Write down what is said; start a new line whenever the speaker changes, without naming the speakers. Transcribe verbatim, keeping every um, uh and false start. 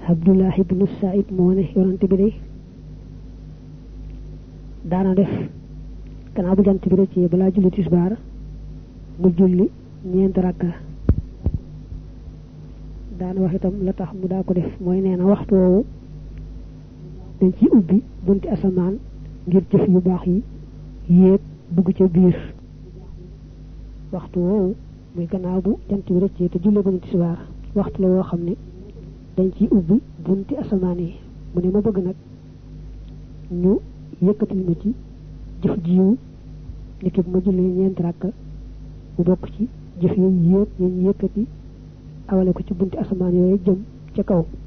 Abdullah ibn Sa'id moo ne yonante bi day daana def gannaaw bu jant bi rëccee balaa julli tisbaar mu julli ñeent rakka daana wax itam la tax mu daa ko def mooy nee na waxtu woowu dañ ci ubbi bunti asamaan ngir jëf yu baax yi yéeg dugg ca biir waxtu woowu muy gannaaw bu jant bi rëccee te julli ba tisbaar waxtu la woo xam ne dañ ci ubbi bunti asamaan yi mu ne ma bëgg nag ñu yëkkatil ma ci jëf jiwu niki bu ma jullee ñeent rakka mu bokk ci jëf yi yéeg yi ñu yëkkati awale ko ci bunti asamaan yooyu jëm ca kaw